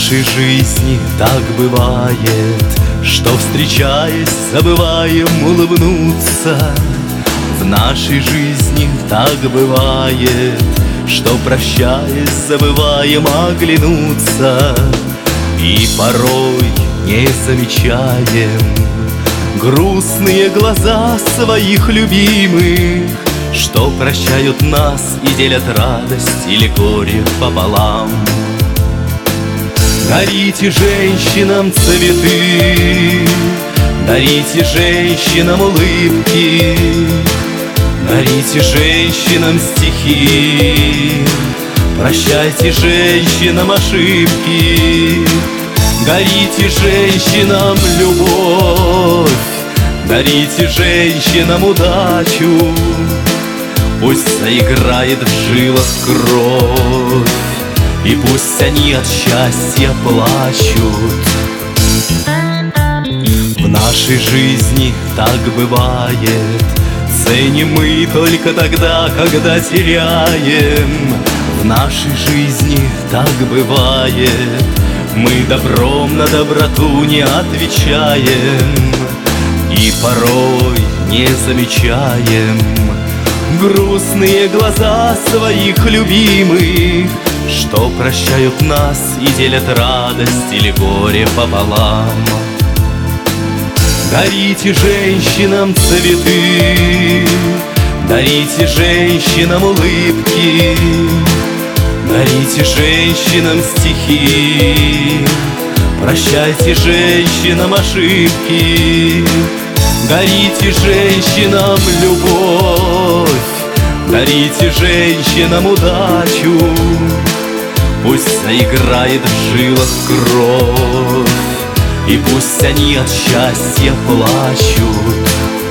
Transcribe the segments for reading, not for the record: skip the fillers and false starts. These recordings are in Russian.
нашей жизни так бывает, что, встречаясь, забываем улыбнуться. В нашей жизни так бывает, что, прощаясь, забываем оглянуться. И порой не замечаем грустные глаза своих любимых, что прощают нас и делят радость или горе пополам. Дарите женщинам цветы, дарите женщинам улыбки, дарите женщинам стихи, прощайте женщинам ошибки. Дарите женщинам любовь, дарите женщинам удачу, пусть заиграет в жилах кровь, и пусть они от счастья плачут. В нашей жизни так бывает, ценим мы только тогда, когда теряем. В нашей жизни так бывает, мы добром на доброту не отвечаем. И порой не замечаем грустные глаза своих любимых, что прощают нас и делят радость или горе пополам. Дарите женщинам цветы, дарите женщинам улыбки, дарите женщинам стихи, прощайте женщинам ошибки. Дарите женщинам любовь, дарите женщинам удачу, пусть заиграет в жилах кровь, и пусть они от счастья плачут.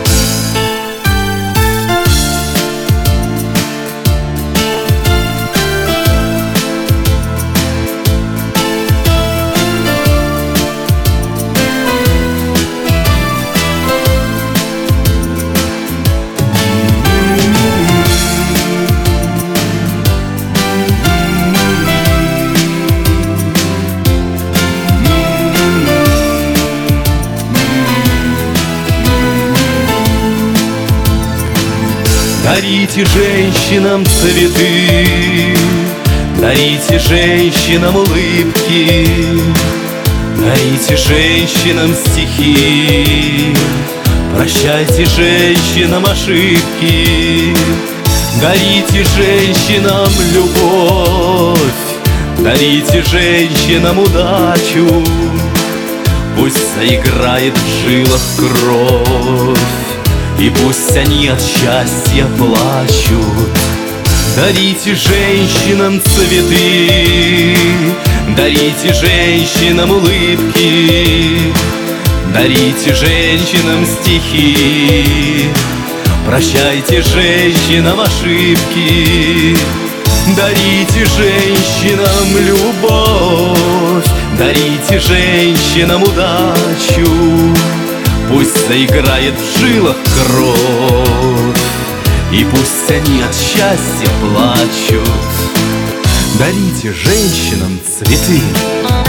Дарите женщинам цветы, дарите женщинам улыбки, дарите женщинам стихи, прощайте женщинам ошибки. Дарите женщинам любовь, дарите женщинам удачу, пусть заиграет в жилах кровь, и пусть они от счастья плачут. Дарите женщинам цветы, дарите женщинам улыбки, дарите женщинам стихи, прощайте женщинам ошибки. Дарите женщинам любовь, дарите женщинам удачу, пусть заиграет в жилах кровь, и пусть они от счастья плачут. Дарите женщинам цветы.